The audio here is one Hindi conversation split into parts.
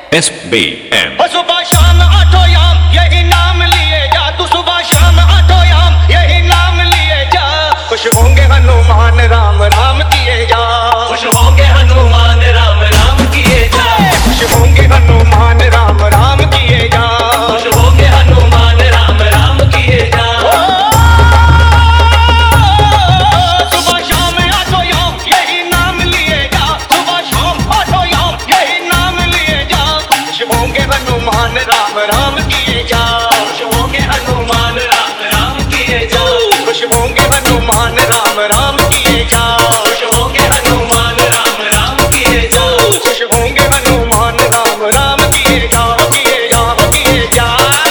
SBM। सुबह शाम आठो याम यही नाम लिए जा, तू सुबह शाम आठो याम यही नाम लिए जा। खुश होंगे हनुमान राम राम किए जा, खुश होंगे हनुमान राम राम किए जा, खुश होंगे हनुमान राम राम किए जा, खुश होंगे हनुमान राम राम किए जा। सुबह शाम आठो याम यही नाम लिए जा, सुबह शाम आठो याम यही नाम लिए जा। खुश होंगे हनुमान राम राम किए जा, खुश होंगे हनुमान राम राम किए जा, खुश होंगे हनुमान राम राम किए जा, खुश होंगे हनुमान राम राम किए जा। खुश होंगे हनुमान राम राम किए जा, किए जा, किए जा।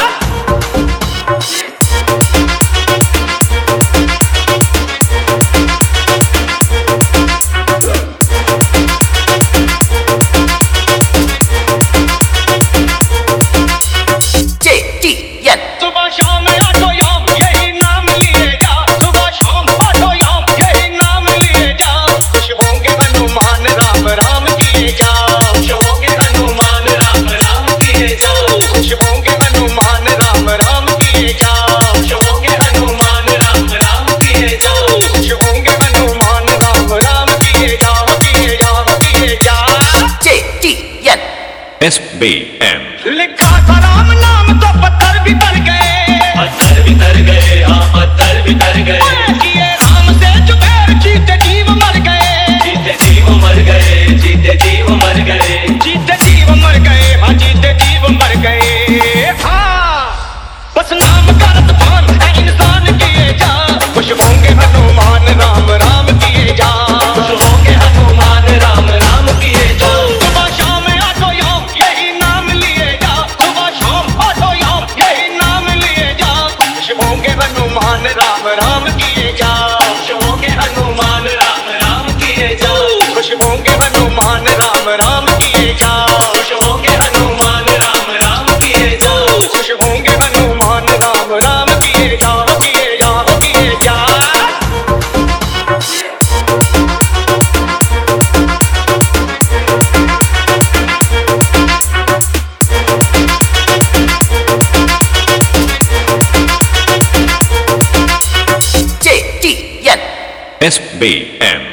सुबह शाम आठो याम यही नाम लिए जा, सुबह शाम आठो याम यही नाम लिए जा। खुश होंगे हनुमान राम राम किए जा, खुश होंगे हनुमान राम राम किए जा, खुश होंगे हनुमान राम राम किए जा, खुश होंगे हनुमान राम राम किए जा। खुश होंगे हनुमान राम राम किए जा, किए जा, किए जा। SBM। लिखा था राम नाम तो पत्थर भी तर गए, पत्थर बितर गए, हाँ पत्थर बितर गए, किए राम से जुबैर जीते जीव मर गए, जीते जीव मर गए, जीते जीव मर गए, जीते जीव मर गए, हाँ जीते जीव मर गए। हाँ बस नाम का रतबान है इंसान किए जा, खुश होंगे हनुमान राम राम किए जा, खुश होंगे हनुमान राम राम किए जा। सुबह शाम आठो याम यही नाम लिए जा, सुबह शाम आठो याम यही नाम लिए जा। खुश होंगे हनुमान राम राम किए जा, खुश होंगे हनुमान राम राम किए जा, खुश होंगे हनुमान राम राम किए जा, खुश होंगे हनुमान राम राम किए जा। खुश होंगे हनुमान राम राम किए जा, किए जा, किए जा। SBM।